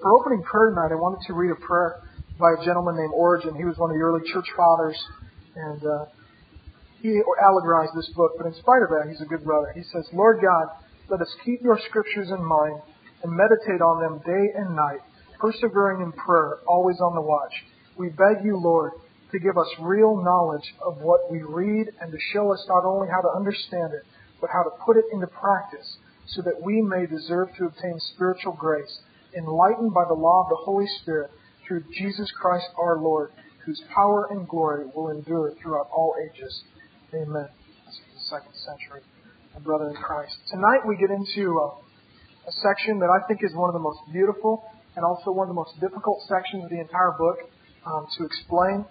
For opening prayer tonight, I wanted to read a prayer by a gentleman named Origen. He was one of the early church fathers, and he allegorized this book, but in spite of that, he's a good brother. He says, Lord God, let us keep your scriptures in mind and meditate on them day and night, persevering in prayer, always on the watch. We beg you, Lord, to give us real knowledge of what we read and to show us not only how to understand it, but how to put it into practice, so that we may deserve to obtain spiritual grace, enlightened by the law of the Holy Spirit, through Jesus Christ our Lord, whose power and glory will endure throughout all ages. Amen. This is the second century, my brother in Christ. Tonight we get into a section that I think is one of the most beautiful and also one of the most difficult sections of the entire book to explain.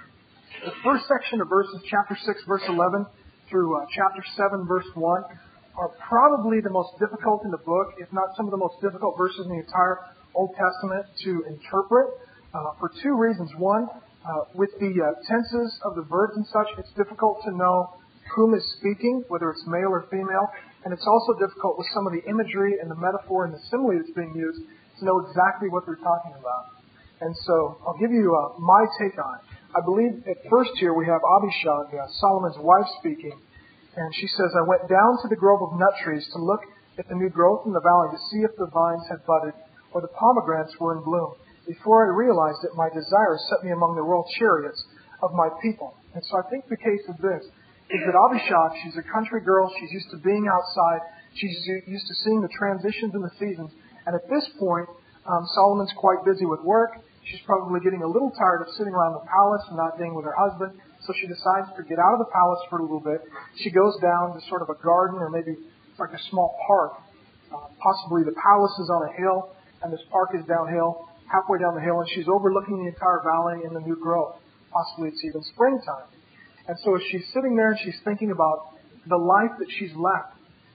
The first section of verses, chapter 6, verse 11, through chapter 7, verse 1, are probably the most difficult in the book, if not some of the most difficult verses in the entire Old Testament to interpret, for two reasons. One, with the tenses of the verbs and such, it's difficult to know whom is speaking, whether it's male or female, and it's also difficult with some of the imagery and the metaphor and the simile that's being used to know exactly what they're talking about. And so I'll give you my take on it. I believe at first here we have Abishag, Solomon's wife, speaking, and she says, I went down to the grove of nut trees to look at the new growth in the valley to see if the vines had budded or the pomegranates were in bloom. Before I realized it, my desire set me among the royal chariots of my people. And so I think the case of this is that Abishag, she's a country girl. She's used to being outside. She's used to seeing the transitions in the seasons. And at this point, Solomon's quite busy with work. She's probably getting a little tired of sitting around the palace and not being with her husband. So she decides to get out of the palace for a little bit. She goes down to sort of a garden or maybe like a small park. Possibly the palace is on a hill and this park is downhill, halfway down the hill, and she's overlooking the entire valley in the new growth. Possibly it's even springtime. And so as she's sitting there and she's thinking about the life that she's left,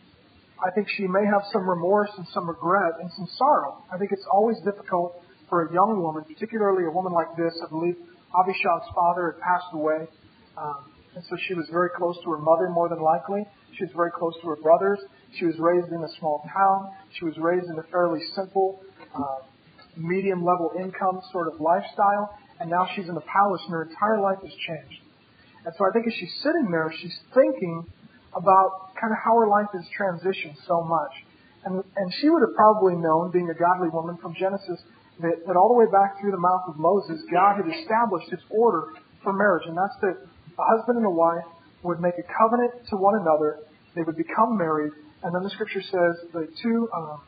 I think she may have some remorse and some regret and some sorrow. I think it's always difficult for a young woman, particularly a woman like this. I believe Abishag's father had passed away, and so she was very close to her mother, more than likely. She was very close to her brothers. She was raised in a small town. She was raised in a fairly simple, medium-level income sort of lifestyle, and now she's in the palace and her entire life has changed. And so I think as she's sitting there, she's thinking about kind of how her life has transitioned so much. And she would have probably known, being a godly woman from Genesis, that all the way back through the mouth of Moses, God had established His order for marriage. And that's that a husband and a wife would make a covenant to one another. They would become married. And then the Scripture says the two,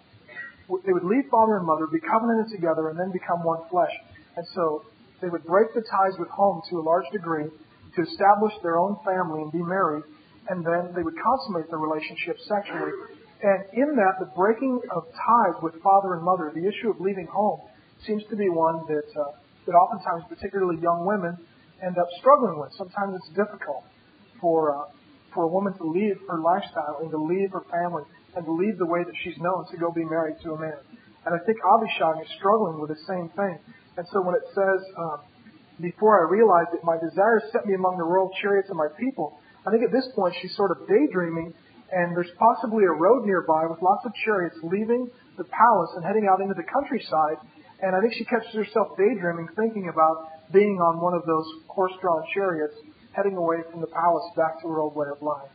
they would leave father and mother, be covenanted together, and then become one flesh. And so they would break the ties with home to a large degree to establish their own family and be married. And then they would consummate their relationship sexually. And in that, the breaking of ties with father and mother, the issue of leaving home, seems to be one that oftentimes, particularly young women, end up struggling with. Sometimes it's difficult for a woman to leave her lifestyle and to leave her family and to leave the way that she's known to go be married to a man. And I think Abishag is struggling with the same thing. And so when it says, before I realized it, my desire set me among the royal chariots of my people, I think at this point she's sort of daydreaming, and there's possibly a road nearby with lots of chariots leaving the palace and heading out into the countryside. And I think she catches herself daydreaming, thinking about being on one of those horse-drawn chariots, heading away from the palace back to her old way of life.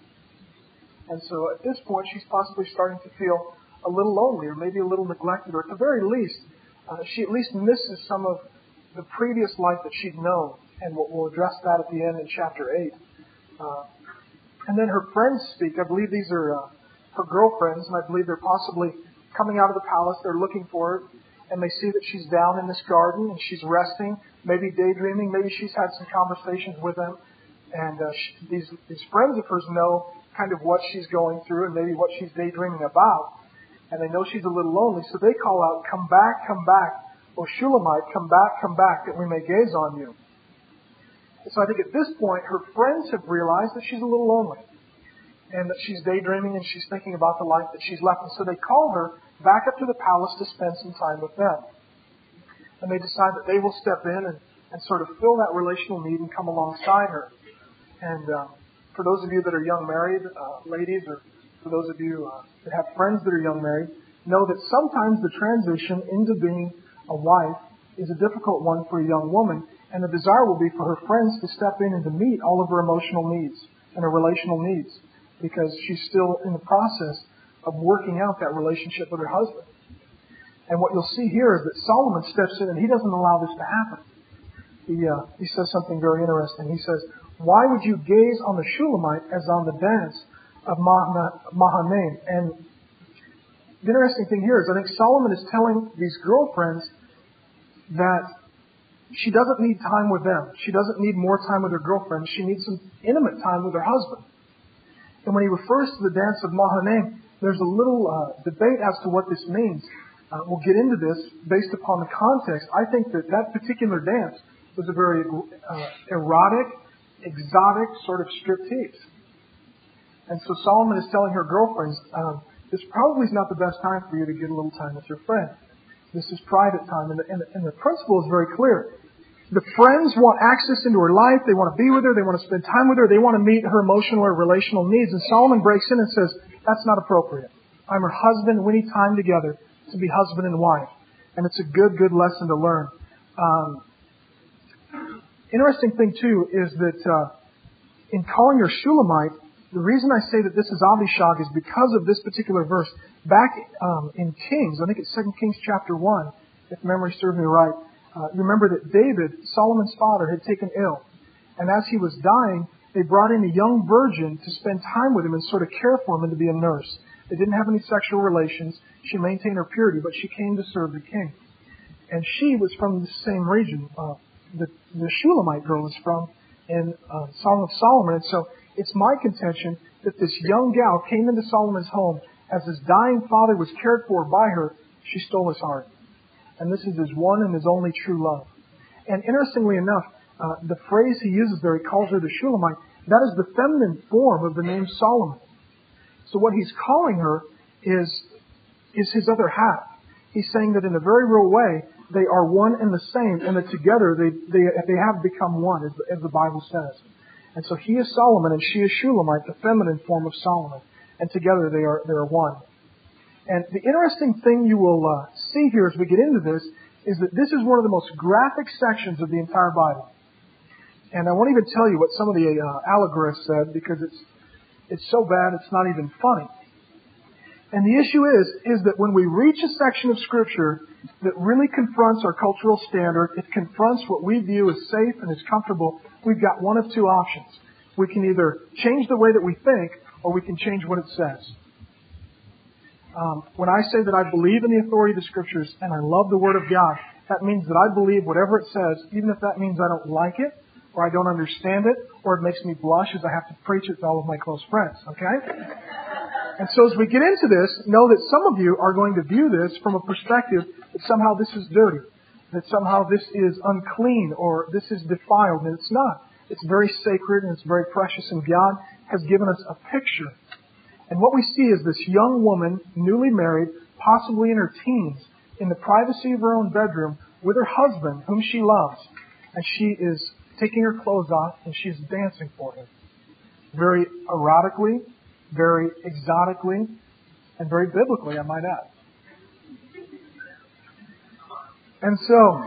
And so at this point, she's possibly starting to feel a little lonely, or maybe a little neglected, or at the very least, she at least misses some of the previous life that she'd known. And we'll address that at the end in chapter 8. And then her friends speak. I believe these are her girlfriends, and I believe they're possibly coming out of the palace. They're looking for her, and they see that she's down in this garden, and she's resting, maybe daydreaming. Maybe she's had some conversations with them. And these friends of hers know kind of what she's going through and maybe what she's daydreaming about. And they know she's a little lonely, so they call out, come back, O Shulamite, come back, that we may gaze on you. So I think at this point, her friends have realized that she's a little lonely and that she's daydreaming and she's thinking about the life that she's left. And so they call her back up to the palace to spend some time with them. And they decide that they will step in and sort of fill that relational need and come alongside her. And for those of you that are young married ladies, or for those of you that have friends that are young married, know that sometimes the transition into being a wife is a difficult one for a young woman, and the desire will be for her friends to step in and to meet all of her emotional needs and her relational needs, because she's still in the process of working out that relationship with her husband. And what you'll see here is that Solomon steps in and he doesn't allow this to happen. He says something very interesting. He says, "Why would you gaze on the Shulamite as on the dance of Mahanaim?" And the interesting thing here is I think Solomon is telling these girlfriends that she doesn't need time with them. She doesn't need more time with her girlfriends. She needs some intimate time with her husband. And when he refers to the dance of Mahanaim, there's a little debate as to what this means. We'll get into this based upon the context. I think that that particular dance was a very erotic, exotic sort of striptease. And so Solomon is telling her girlfriends, this probably is not the best time for you to get a little time with your friend. This is private time. And the principle is very clear. The friends want access into her life. They want to be with her. They want to spend time with her. They want to meet her emotional or relational needs. And Solomon breaks in and says, that's not appropriate. I'm her husband. We need time together to be husband and wife. And it's a good lesson to learn. Interesting thing, too, is that in calling her Shulamite, the reason I say that this is Abishag is because of this particular verse. Back in Kings, I think it's 2 Kings chapter 1, if memory serves me right, you remember that David, Solomon's father, had taken ill. And as he was dying, they brought in a young virgin to spend time with him and sort of care for him and to be a nurse. They didn't have any sexual relations. She maintained her purity, but she came to serve the king. And she was from the same region. The Shulamite girl is from in Song of Solomon. And so it's my contention that this young gal came into Solomon's home as his dying father was cared for by her. She stole his heart. And this is his one and his only true love. And interestingly enough, the phrase he uses there, he calls her the Shulamite, that is the feminine form of the name Solomon. So what he's calling her is his other half. He's saying that in a very real way, they are one and the same, and that together they have become one, as the Bible says. And so he is Solomon and she is Shulamite, the feminine form of Solomon. And together they are one. And the interesting thing you will see here as we get into this is that this is one of the most graphic sections of the entire Bible. And I won't even tell you what some of the allegorists said because it's so bad it's not even funny. And the issue is that when we reach a section of Scripture that really confronts our cultural standard, it confronts what we view as safe and as comfortable, we've got one of two options. We can either change the way that we think or we can change what it says. When I say that I believe in the authority of the Scriptures and I love the Word of God, that means that I believe whatever it says, even if that means I don't like it, or I don't understand it, or it makes me blush as I have to preach it to all of my close friends, okay? And so as we get into this, know that some of you are going to view this from a perspective that somehow this is dirty, that somehow this is unclean, or this is defiled, and it's not. It's very sacred and it's very precious, and God has given us a picture. And what we see is this young woman, newly married, possibly in her teens, in the privacy of her own bedroom, with her husband, whom she loves. And she is taking her clothes off, and she is dancing for him. Very erotically, very exotically, and very biblically, I might add. And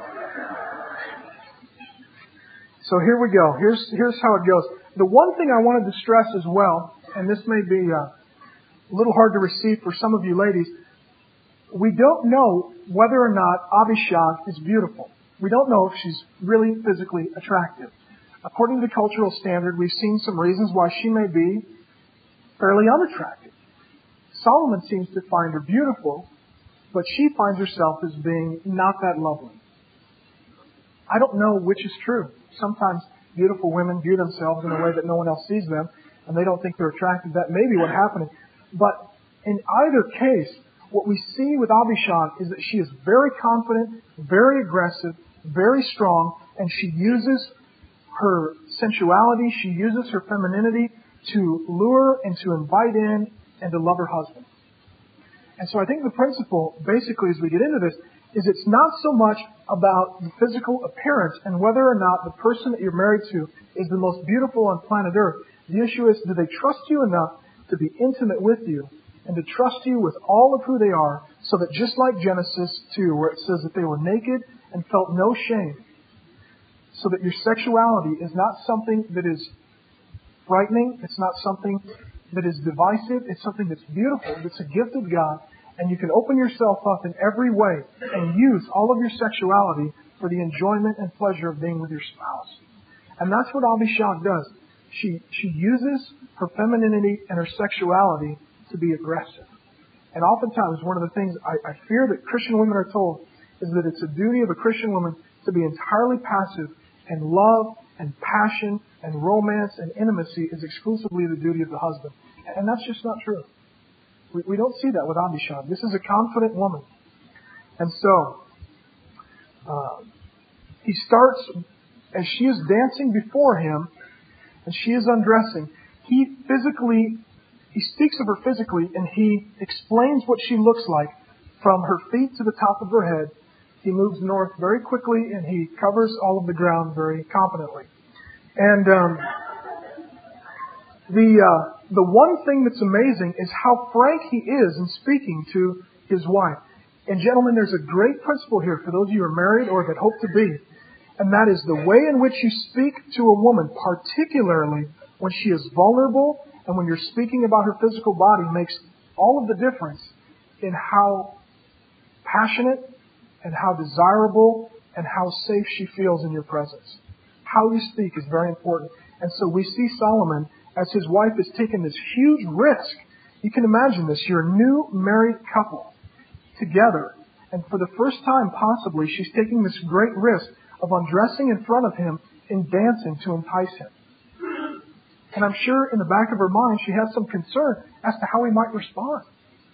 so here we go. Here's how it goes. The one thing I wanted to stress as well, and this may be a little hard to receive for some of you ladies, we don't know whether or not Abishag is beautiful. We don't know if she's really physically attractive. According to the cultural standard, we've seen some reasons why she may be fairly unattractive. Solomon seems to find her beautiful, but she finds herself as being not that lovely. I don't know which is true. Sometimes beautiful women view themselves in a way that no one else sees them, and they don't think they're attractive. That may be what's happening. But in either case, what we see with Abishag is that she is very confident, very aggressive, very strong, and she uses her sensuality, she uses her femininity to lure and to invite in and to love her husband. And so I think the principle, basically, as we get into this, is it's not so much about the physical appearance and whether or not the person that you're married to is the most beautiful on planet Earth. The issue is, do they trust you enough to be intimate with you and to trust you with all of who they are So that just like Genesis 2, where it says that they were naked and felt no shame, so that your sexuality is not something that is frightening, it's not something that is divisive, it's something that's beautiful, that's a gift of God, and you can open yourself up in every way and use all of your sexuality for the enjoyment and pleasure of being with your spouse. And that's what Abishag does. She uses her femininity and her sexuality to be aggressive. And oftentimes, one of the things I fear that Christian women are told is that it's a duty of a Christian woman to be entirely passive, and love and passion and romance and intimacy is exclusively the duty of the husband. And that's just not true. We don't see that with Abishag. This is a confident woman. And so, he starts, as she is dancing before him, and she is undressing, he speaks of her physically, and he explains what she looks like from her feet to the top of her head. He moves north very quickly, and he covers all of the ground very competently. And the one thing that's amazing is how frank he is in speaking to his wife. And gentlemen, there's a great principle here for those of you who are married or that hope to be. And that is the way in which you speak to a woman, particularly when she is vulnerable and when you're speaking about her physical body, makes all of the difference in how passionate and how desirable and how safe she feels in your presence. How you speak is very important. And so we see Solomon, as his wife has taken this huge risk. You can imagine this. You're a new married couple together. And for the first time, possibly, she's taking this great risk of undressing in front of him and dancing to entice him. And I'm sure in the back of her mind, she has some concern as to how he might respond.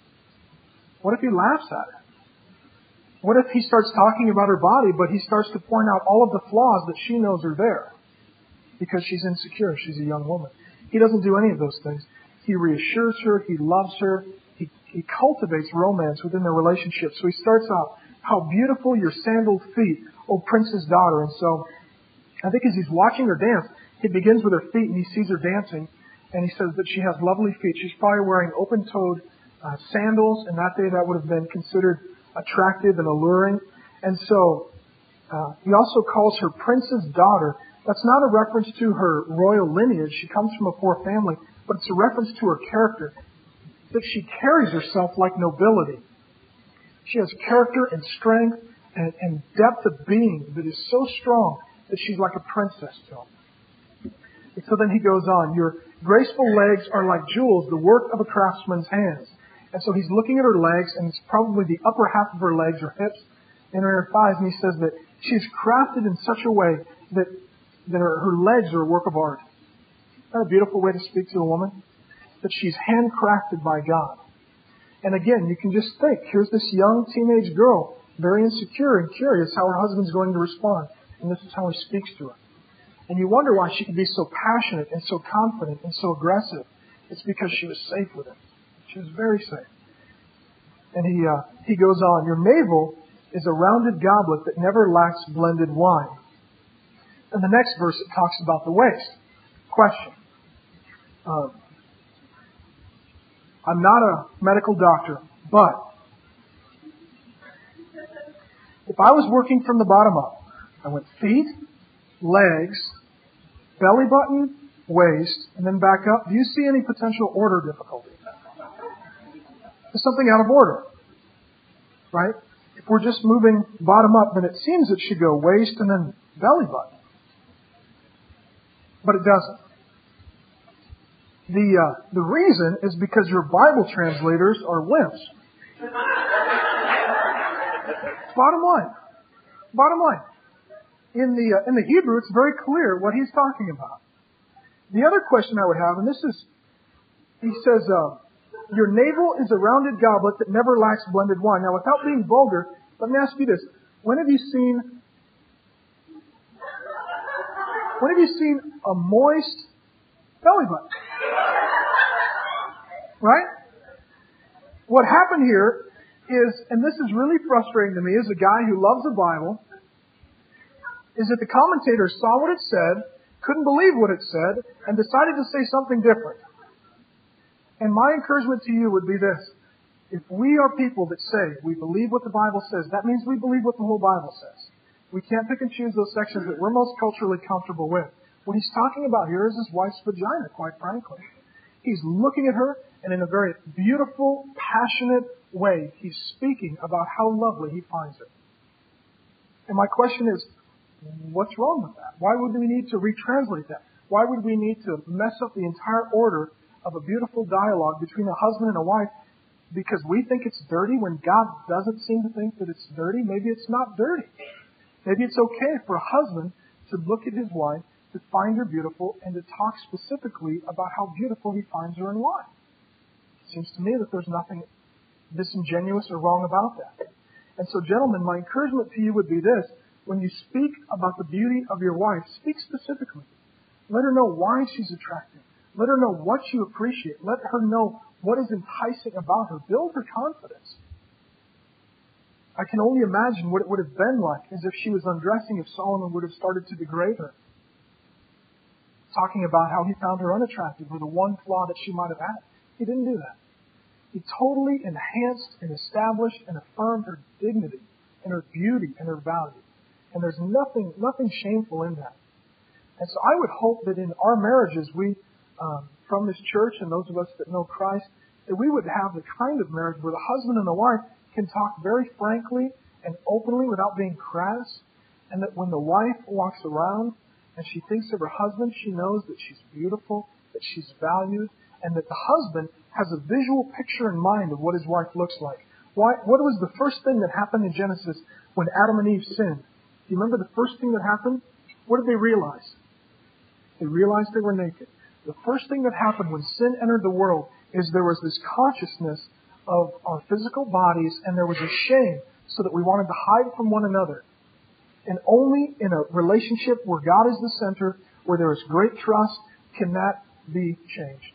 What if he laughs at her? What if he starts talking about her body, but he starts to point out all of the flaws that she knows are there? Because she's insecure. She's a young woman. He doesn't do any of those things. He reassures her. He loves her. He cultivates romance within their relationship. So he starts out, how beautiful your sandaled feet, O prince's daughter. And so I think as he's watching her dance, he begins with her feet and he sees her dancing. And he says that she has lovely feet. She's probably wearing open-toed sandals. In that day, that would have been considered attractive and alluring. And so he also calls her prince's daughter. That's not a reference to her royal lineage. She comes from a poor family, but it's a reference to her character, that she carries herself like nobility. She has character and strength and depth of being that is so strong that she's like a princess to him. And so then he goes on, your graceful legs are like jewels, the work of a craftsman's hands. And so he's looking at her legs, and it's probably the upper half of her legs, her hips, and her thighs, and he says that she's crafted in such a way that her legs are a work of art. Isn't that a beautiful way to speak to a woman? That she's handcrafted by God. And again, you can just think, here's this young teenage girl, very insecure and curious how her husband's going to respond. And this is how he speaks to her. And you wonder why she could be so passionate and so confident and so aggressive. It's because she was safe with him. She was very safe. And he goes on, your navel is a rounded goblet that never lacks blended wine. And the next verse, it talks about the waist. Question. I'm not a medical doctor, but if I was working from the bottom up, I went feet, legs, belly button, waist, and then back up, do you see any potential order difficulty? There's something out of order, right? If we're just moving bottom up, then it seems it should go waist and then belly button. But it doesn't. The reason is because your Bible translators are wimps. Bottom line. Bottom line. In the Hebrew, it's very clear what he's talking about. The other question I would have, and this is, he says, your navel is a rounded goblet that never lacks blended wine. Now, without being vulgar, let me ask you this. When have you seen a moist belly button? Right? What happened here is, and this is really frustrating to me as a guy who loves the Bible, is that the commentators saw what it said, couldn't believe what it said, and decided to say something different. And my encouragement to you would be this. If we are people that say we believe what the Bible says, that means we believe what the whole Bible says. We can't pick and choose those sections that we're most culturally comfortable with. What he's talking about here is his wife's vagina, quite frankly. He's looking at her, and in a very beautiful, passionate way, he's speaking about how lovely he finds it. And my question is, what's wrong with that? Why would we need to retranslate that? Why would we need to mess up the entire order of a beautiful dialogue between a husband and a wife because we think it's dirty when God doesn't seem to think that it's dirty? Maybe it's not dirty. Maybe it's okay for a husband to look at his wife, to find her beautiful, and to talk specifically about how beautiful he finds her and why. It seems to me that there's nothing disingenuous or wrong about that. And so, gentlemen, my encouragement to you would be this. When you speak about the beauty of your wife, speak specifically. Let her know why she's attractive. Let her know what you appreciate. Let her know what is enticing about her. Build her confidence. I can only imagine what it would have been like as if she was undressing, if Solomon would have started to degrade her. Talking about how he found her unattractive or the one flaw that she might have had. He didn't do that. He totally enhanced and established and affirmed her dignity and her beauty and her value. And there's nothing shameful in that. And so I would hope that in our marriages, we, from this church and those of us that know Christ, that we would have the kind of marriage where the husband and the wife can talk very frankly and openly without being crass, and that when the wife walks around and she thinks of her husband, she knows that she's beautiful, that she's valued, and that the husband has a visual picture in mind of what his wife looks like. What was the first thing that happened in Genesis when Adam and Eve sinned? Do you remember the first thing that happened? What did they realize? They realized they were naked. The first thing that happened when sin entered the world is there was this consciousness of our physical bodies, and there was a shame so that we wanted to hide from one another. And only in a relationship where God is the center, where there is great trust, can that be changed.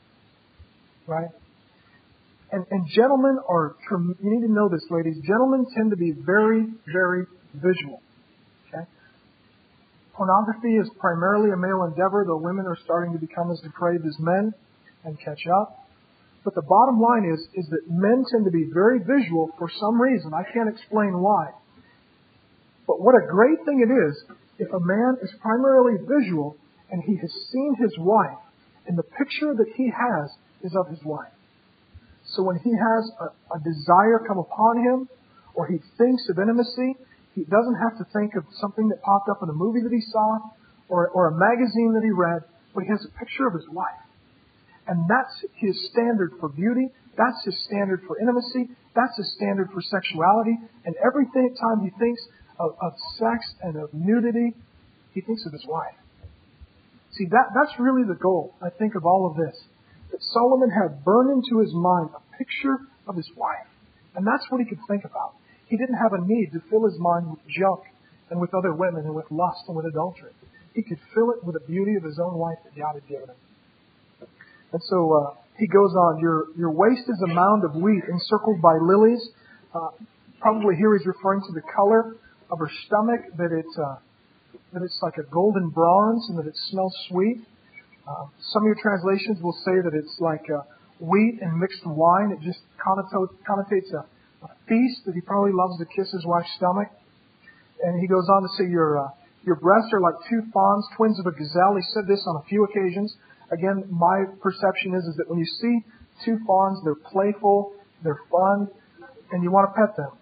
Right? And gentlemen are, you need to know this, ladies, gentlemen tend to be very, very visual. Okay? Pornography is primarily a male endeavor, though women are starting to become as depraved as men and catch up. But the bottom line is that men tend to be very visual for some reason. I can't explain why. But what a great thing it is if a man is primarily visual and he has seen his wife, and the picture that he has is of his wife. So when he has a desire come upon him, or he thinks of intimacy, he doesn't have to think of something that popped up in a movie that he saw, or a magazine that he read, but he has a picture of his wife. And that's his standard for beauty. That's his standard for intimacy. That's his standard for sexuality. And every time he thinks of sex and of nudity, he thinks of his wife. See, that's really the goal, I think, of all of this. That Solomon had burned into his mind a picture of his wife. And that's what he could think about. He didn't have a need to fill his mind with junk and with other women and with lust and with adultery. He could fill it with the beauty of his own wife that God had given him. And so he goes on, your waist is a mound of wheat encircled by lilies. Probably here he's referring to the color of her stomach, that it's like a golden bronze and that it smells sweet. Some of your translations will say that it's like wheat and mixed wine. It just connotates a feast that he probably loves to kiss his wife's stomach. And he goes on to say your breasts are like two fawns, twins of a gazelle. He said this on a few occasions. Again, my perception is that when you see two fawns, they're playful, they're fun, and you want to pet them.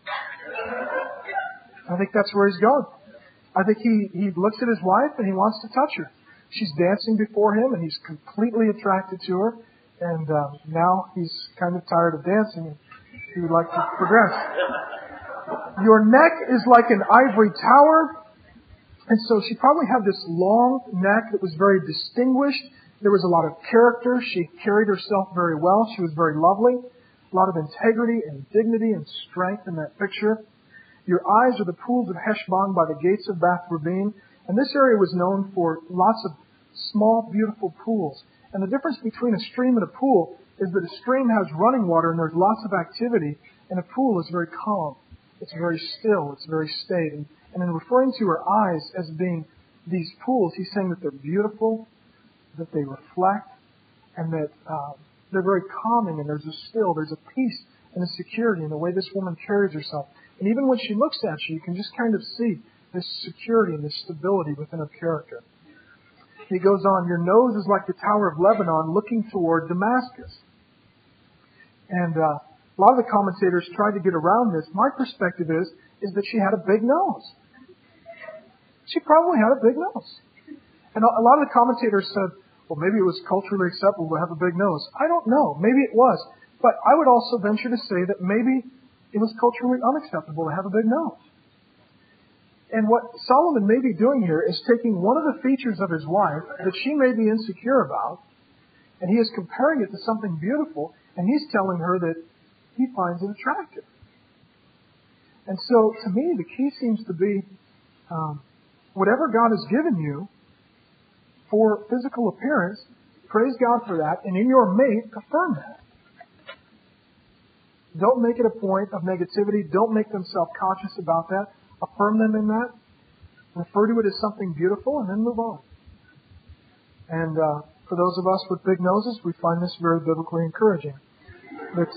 I think that's where he's going. I think he looks at his wife and he wants to touch her. She's dancing before him and he's completely attracted to her. And now he's kind of tired of dancing and he would like to progress. Your neck is like an ivory tower. And so she probably had this long neck that was very distinguished. There was a lot of character. She carried herself very well. She was very lovely. A lot of integrity and dignity and strength in that picture. Your eyes are the pools of Heshbon by the gates of Bath Rabim. And this area was known for lots of small, beautiful pools. And the difference between a stream and a pool is that a stream has running water and there's lots of activity, and a pool is very calm. It's very still. It's very staid. And in referring to her eyes as being these pools, he's saying that they're beautiful, that they reflect, and that they're very calming, and there's a peace and the security and the way this woman carries herself. And even when she looks at you can just kind of see this security and this stability within her character. He goes on, your nose is like the Tower of Lebanon looking toward Damascus. And a lot of the commentators tried to get around this. My perspective is that she had a big nose. She probably had a big nose. And a lot of the commentators said, well, maybe it was culturally acceptable to have a big nose. I don't know. Maybe it was. But I would also venture to say that maybe it was culturally unacceptable to have a big nose. And what Solomon may be doing here is taking one of the features of his wife that she may be insecure about, and he is comparing it to something beautiful, and he's telling her that he finds it attractive. And so, to me, the key seems to be whatever God has given you for physical appearance, praise God for that, and in your mate, affirm that. Don't make it a point of negativity. Don't make them self-conscious about that. Affirm them in that. Refer to it as something beautiful, and then move on. And for those of us with big noses, we find this very biblically encouraging. But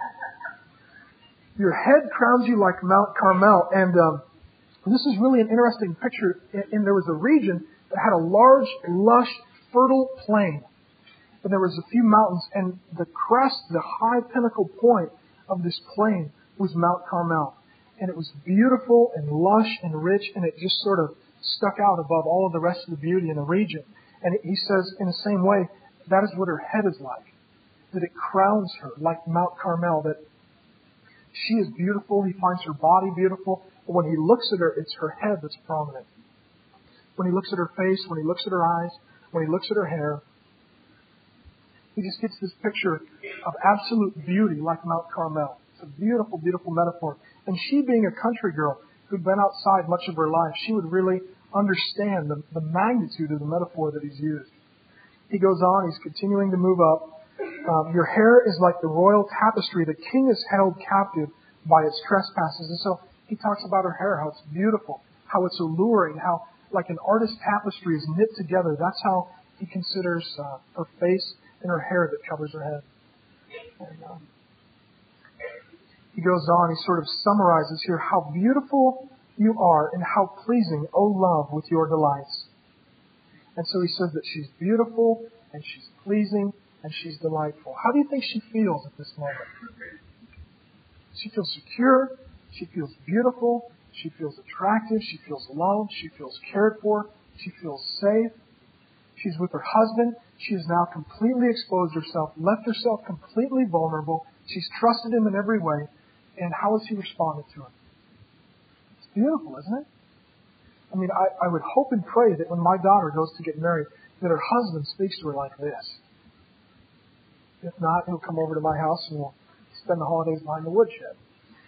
your head crowns you like Mount Carmel, and this is really an interesting picture. And there was a region that had a large, lush, fertile plain, and there was a few mountains, and the crest, the high pinnacle point of this plain was Mount Carmel. And it was beautiful and lush and rich, and it just sort of stuck out above all of the rest of the beauty in the region. And he says, in the same way, that is what her head is like. That it crowns her like Mount Carmel, that she is beautiful, he finds her body beautiful, but when he looks at her, it's her head that's prominent. When he looks at her face, when he looks at her eyes, when he looks at her hair, he just gets this picture of absolute beauty like Mount Carmel. It's a beautiful, beautiful metaphor. And she, being a country girl who'd been outside much of her life, she would really understand the magnitude of the metaphor that he's used. He goes on, he's continuing to move up. Your hair is like the royal tapestry. The king is held captive by its trespasses. And so he talks about her hair, how it's beautiful, how it's alluring, how like an artist's tapestry is knit together. That's how he considers her face and her hair that covers her head. And, he goes on, he sort of summarizes here how beautiful you are and how pleasing, O love, with your delights. And so he says that she's beautiful and she's pleasing and she's delightful. How do you think she feels at this moment? She feels secure. She feels beautiful. She feels attractive. She feels loved. She feels cared for. She feels safe. She's with her husband. She has now completely exposed herself, left herself completely vulnerable. She's trusted him in every way. And how has he responded to her? It's beautiful, isn't it? I mean, I would hope and pray that when my daughter goes to get married, that her husband speaks to her like this. If not, he'll come over to my house and we'll spend the holidays behind the woodshed.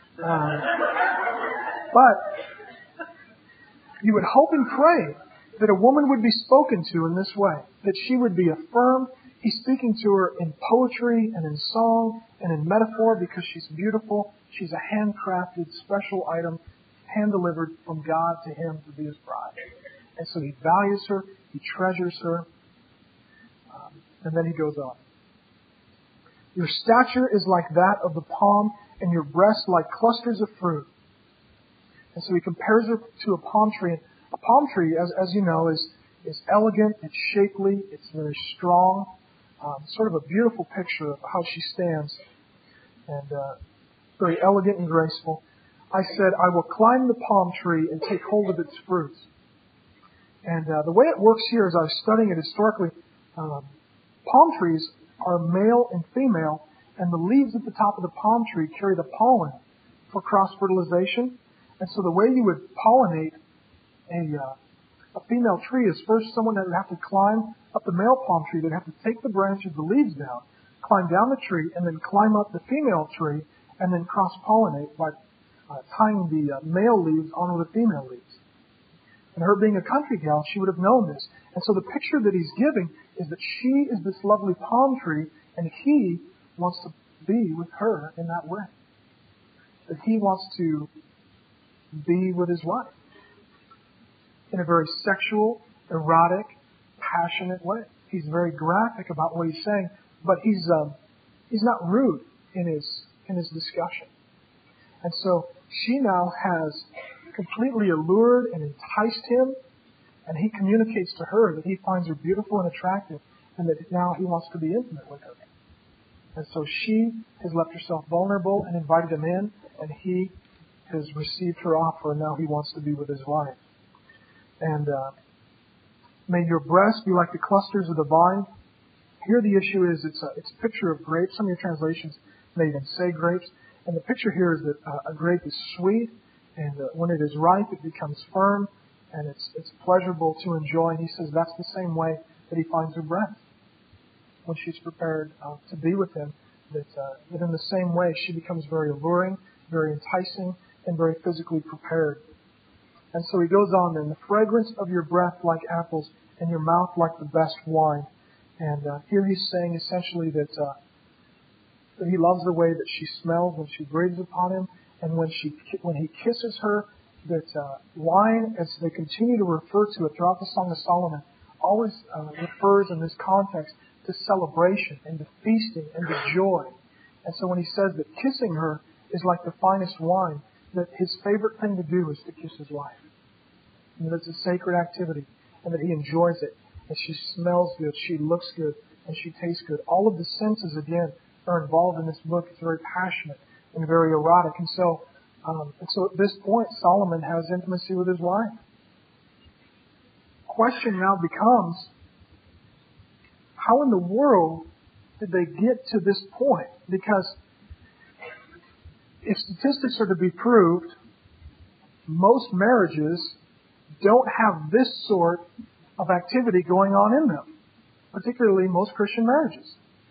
But you would hope and pray that a woman would be spoken to in this way, that she would be affirmed. He's speaking to her in poetry and in song and in metaphor because she's beautiful. She's a handcrafted, special item, hand-delivered from God to him to be his bride. And so he values her, he treasures her, and then he goes on. Your stature is like that of the palm, and your breasts like clusters of fruit. And so he compares her to a palm tree. And a palm tree, as you know, is elegant, it's shapely, it's very strong. Sort of a beautiful picture of how she stands. And very elegant and graceful. I said, I will climb the palm tree and take hold of its fruits. And the way it works here, as I was studying it historically, palm trees are male and female, and the leaves at the top of the palm tree carry the pollen for cross-fertilization. And so the way you would pollinate a female tree is first someone that would have to climb up the male palm tree. They'd have to take the branches, the leaves down, climb down the tree, and then climb up the female tree, and then cross-pollinate by tying the male leaves onto the female leaves. And her being a country gal, she would have known this. And so the picture that he's giving is that she is this lovely palm tree, and he wants to be with her in that way. That he wants to be with his wife in a very sexual, erotic, passionate way. He's very graphic about what he's saying, but he's not rude in his in his discussion. And so she now has completely allured and enticed him, and he communicates to her that he finds her beautiful and attractive, and that now he wants to be intimate with her. And so she has left herself vulnerable and invited him in, and he has received her offer, and now he wants to be with his wife. And may your breasts be like the clusters of the vine. Here the issue is it's a picture of grapes. Some of your translations may even say grapes. And the picture here is that a grape is sweet, and when it is ripe, it becomes firm, and it's pleasurable to enjoy. And he says that's the same way that he finds her breast when she's prepared to be with him. That in the same way, she becomes very alluring, very enticing, and very physically prepared. And so he goes on then, the fragrance of your breath like apples, and your mouth like the best wine. And here he's saying essentially that he loves the way that she smells when she breathes upon him, and when he kisses her. That wine, as they continue to refer to it throughout the Song of Solomon, always refers in this context to celebration and to feasting and to joy. And so when he says that kissing her is like the finest wine, that his favorite thing to do is to kiss his wife. And that it's a sacred activity, and that he enjoys it. And she smells good, she looks good, and she tastes good. All of the senses, again, are involved in this book. It's very passionate and very erotic. And so at this point, Solomon has intimacy with his wife. Question now becomes, how in the world did they get to this point? Because if statistics are to be proved, most marriages don't have this sort of activity going on in them, particularly most Christian marriages.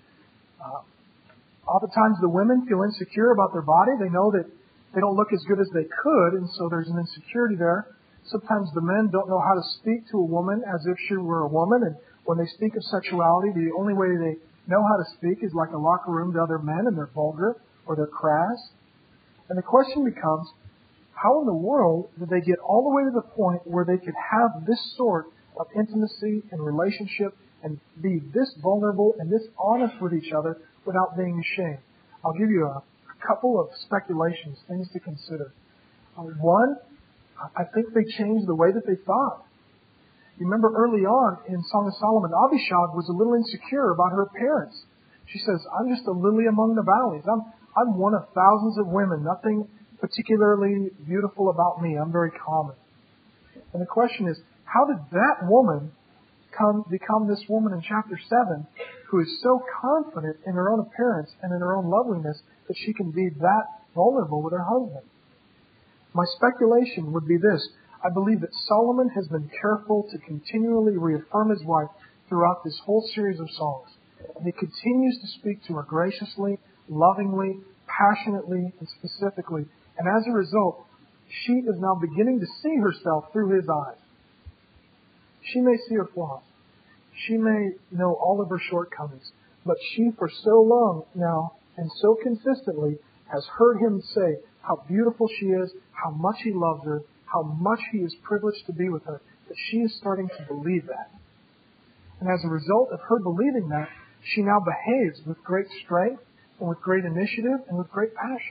Oftentimes the women feel insecure about their body. They know that they don't look as good as they could, and so there's an insecurity there. Sometimes the men don't know how to speak to a woman as if she were a woman, and when they speak of sexuality, the only way they know how to speak is like a locker room to other men, and they're vulgar or they're crass. And the question becomes, how in the world did they get all the way to the point where they could have this sort of intimacy and relationship and be this vulnerable and this honest with each other without being ashamed? I'll give you a couple of speculations, things to consider. One, I think they changed the way that they thought. You remember early on in Song of Solomon, Abishag was a little insecure about her appearance. She says, I'm just a lily among the valleys. I'm one of thousands of women. Nothing particularly beautiful about me. I'm very common. And the question is, how did that woman become this woman in chapter 7 who is so confident in her own appearance and in her own loveliness that she can be that vulnerable with her husband? My speculation would be this. I believe that Solomon has been careful to continually reaffirm his wife throughout this whole series of songs. And he continues to speak to her graciously, lovingly, passionately, and specifically. And as a result, she is now beginning to see herself through his eyes. She may see her flaws. She may know all of her shortcomings. But she, for so long now, and so consistently, has heard him say how beautiful she is, how much he loves her, how much he is privileged to be with her, that she is starting to believe that. And as a result of her believing that, she now behaves with great strength and with great initiative and with great passion.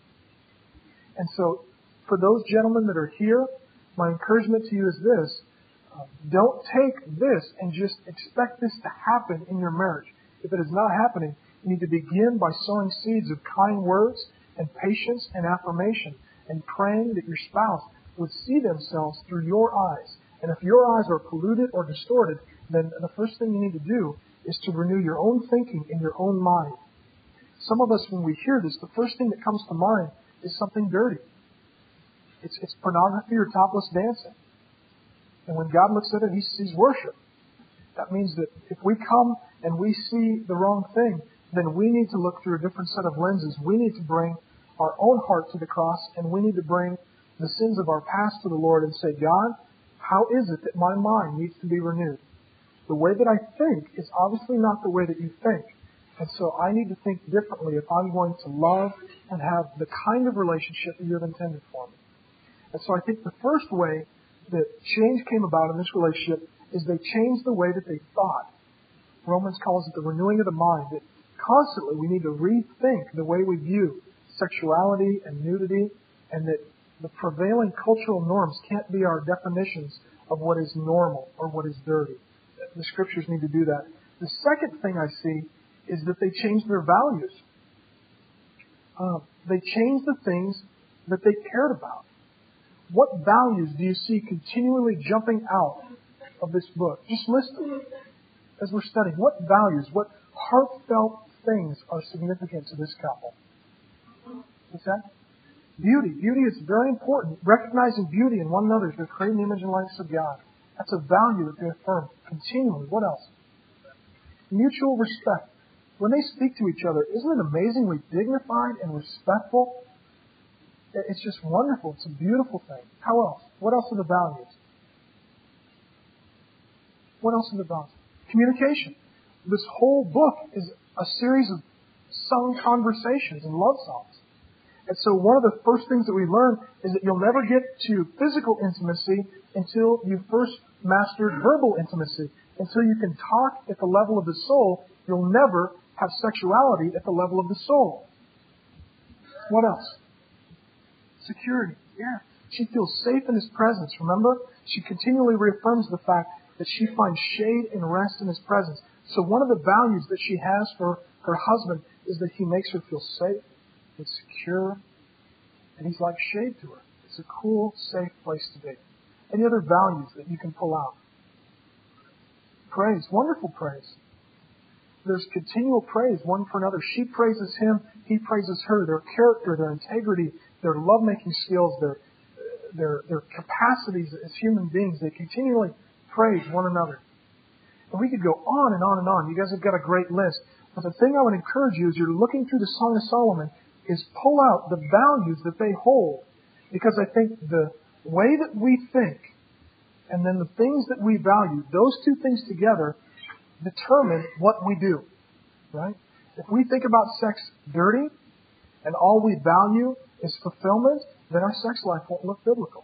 And so, for those gentlemen that are here, my encouragement to you is this. Don't take this and just expect this to happen in your marriage. If it is not happening, you need to begin by sowing seeds of kind words and patience and affirmation and praying that your spouse would see themselves through your eyes. And if your eyes are polluted or distorted, then the first thing you need to do is to renew your own thinking in your own mind. Some of us, when we hear this, the first thing that comes to mind is something dirty. It's pornography or topless dancing. And when God looks at it, He sees worship. That means that if we come and we see the wrong thing, then we need to look through a different set of lenses. We need to bring our own heart to the cross, and we need to bring the sins of our past to the Lord and say, God, how is it that my mind needs to be renewed? The way that I think is obviously not the way that you think. And so I need to think differently if I'm going to love and have the kind of relationship that you have intended for me. And so I think the first way that change came about in this relationship is they changed the way that they thought. Romans calls it the renewing of the mind. That constantly we need to rethink the way we view sexuality and nudity, and that the prevailing cultural norms can't be our definitions of what is normal or what is dirty. The Scriptures need to do that. The second thing I see is that they change their values. They change the things that they cared about. What values do you see continually jumping out of this book? Just list them as we're studying. What values, what heartfelt things are significant to this couple? What's that? Beauty. Beauty is very important. Recognizing beauty in one another as they're creating the image and likeness of God. That's a value that they affirm continually. What else? Mutual respect. When they speak to each other, isn't it amazingly dignified and respectful? It's just wonderful. It's a beautiful thing. How else? What else are the values? What else are the values? Communication. This whole book is a series of sung conversations and love songs. And so one of the first things that we learn is that you'll never get to physical intimacy until you've first mastered verbal intimacy. Until you can talk at the level of the soul, you'll never have sexuality at the level of the soul. What else? Security. Yeah. She feels safe in His presence. Remember? She continually reaffirms the fact that she finds shade and rest in His presence. So one of the values that she has for her husband is that he makes her feel safe and secure, and he's like shade to her. It's a cool, safe place to be. Any other values that you can pull out? Praise. Wonderful praise. There's continual praise one for another. She praises him, he praises her. Their character, their integrity, their lovemaking skills, their capacities as human beings, they continually praise one another. And we could go on and on and on. You guys have got a great list. But the thing I would encourage you as you're looking through the Song of Solomon is pull out the values that they hold. Because I think the way that we think and then the things that we value, those two things together determine what we do. Right? If we think about sex dirty and all we value is fulfillment, then our sex life won't look biblical.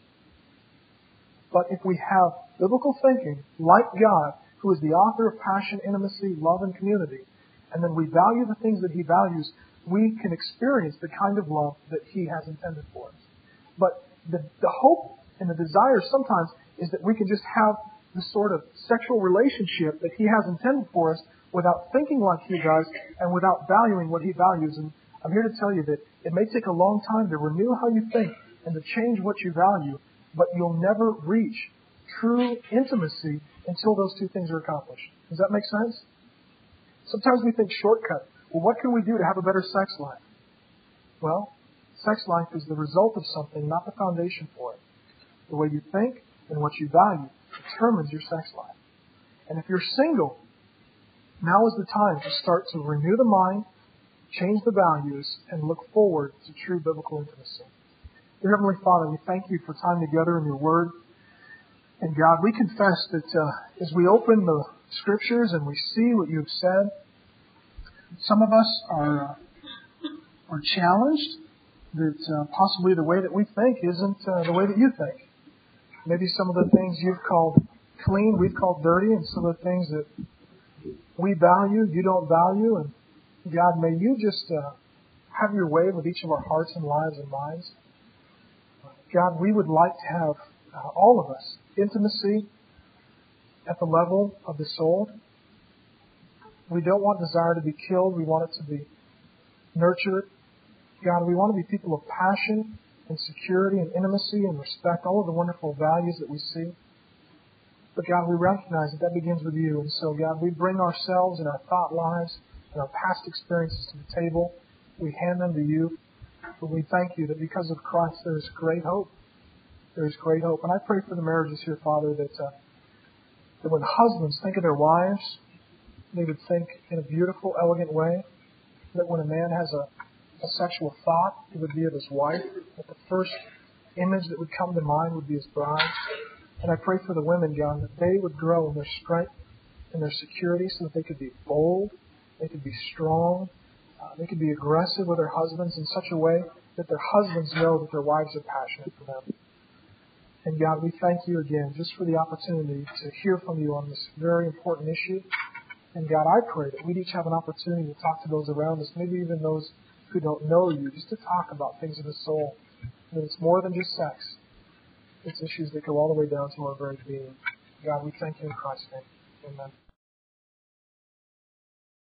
But if we have biblical thinking, like God, who is the author of passion, intimacy, love, and community, and then we value the things that He values, we can experience the kind of love that He has intended for us. But the hope and the desire sometimes is that we can just have the sort of sexual relationship that He has intended for us without thinking like He does and without valuing what He values. And I'm here to tell you that it may take a long time to renew how you think and to change what you value, but you'll never reach true intimacy until those two things are accomplished. Does that make sense? Sometimes we think shortcut. Well, what can we do to have a better sex life? Well, sex life is the result of something, not the foundation for it. The way you think and what you value determines your sex life. And if you're single, now is the time to start to renew the mind, change the values, and look forward to true biblical intimacy. Dear Heavenly Father, we thank You for time together in Your Word. And God, we confess that as we open the Scriptures and we see what You have said, some of us are challenged that possibly the way that we think isn't the way that You think. Maybe some of the things You've called clean, we've called dirty, and some of the things that we value, You don't value. And God, may You just have Your way with each of our hearts and lives and minds. God, we would like to have, all of us, intimacy at the level of the soul. We don't want desire to be killed. We want it to be nurtured. God, we want to be people of passion and security and intimacy and respect, all of the wonderful values that we see. But God, we recognize that begins with You. And so, God, we bring ourselves and our thought lives and our past experiences to the table. We hand them to You. But we thank You that because of Christ there is great hope. There is great hope. And I pray for the marriages here, Father, that when husbands think of their wives, they would think in a beautiful, elegant way. That when a man has a sexual thought, it would be of his wife. That the first image that would come to mind would be his bride. And I pray for the women, God, that they would grow in their strength and their security so that they could be bold, they could be strong, they could be aggressive with their husbands in such a way that their husbands know that their wives are passionate for them. And God, we thank You again just for the opportunity to hear from You on this very important issue. And God, I pray that we'd each have an opportunity to talk to those around us, maybe even those who don't know you, just to talk about things of the soul. And it's more than just sex. It's issues that go all the way down to our very being. God, we thank you in Christ's name. Amen.